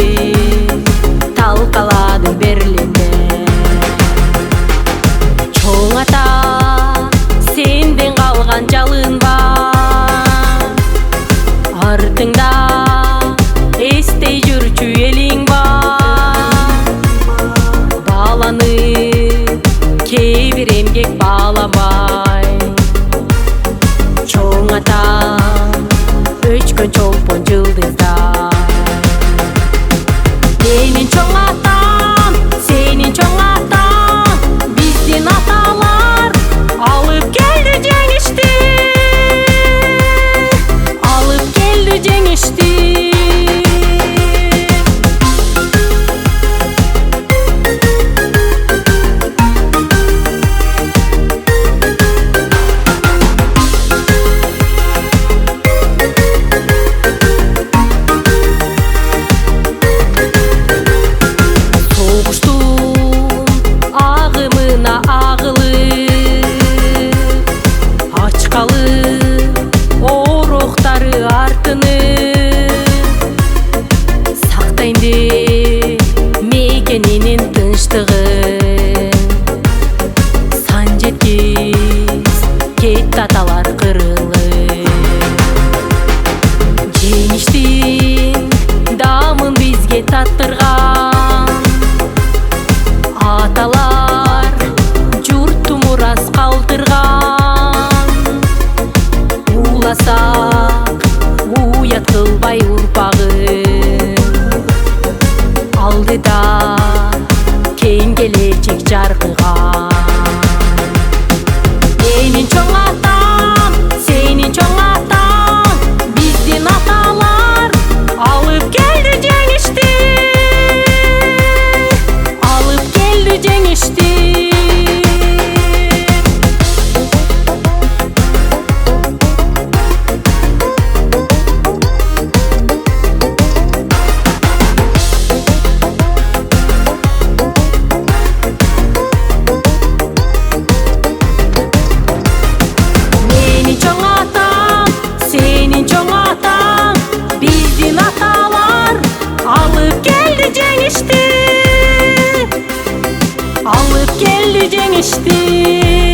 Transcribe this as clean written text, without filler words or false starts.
талкаладың Берлинде. Чоң ата, сенден қалған жалын бар, артыңда эстей жүрчү элиң бар. Баланы кээ бир эмгек бааламай, чоң ата өчкөн чолпон жылдызда. Менин чоң атам, сенин чоң атаң, биздин аталар алып келди жеңишти, алып келди жеңишти. Мекенинин тынчтыгын сан жеткиз кетти аталар кырылып. Жеңиштин дамын бизге таттырган аталар журтту мурас калтырган. Уласак уят кылбай урпагын, алдыда кең келечек жаркыган. Менин чоң атам, сенин чоң атаң, биздин аталар алып келди жеңишти, алып келди жеңишти. Алып келди жеңишти.